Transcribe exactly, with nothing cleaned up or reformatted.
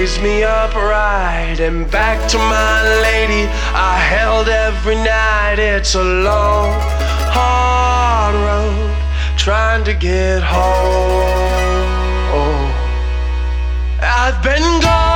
raised me upright, and back to my lady I held every night. It's a long, hard road trying to get home. I've been gone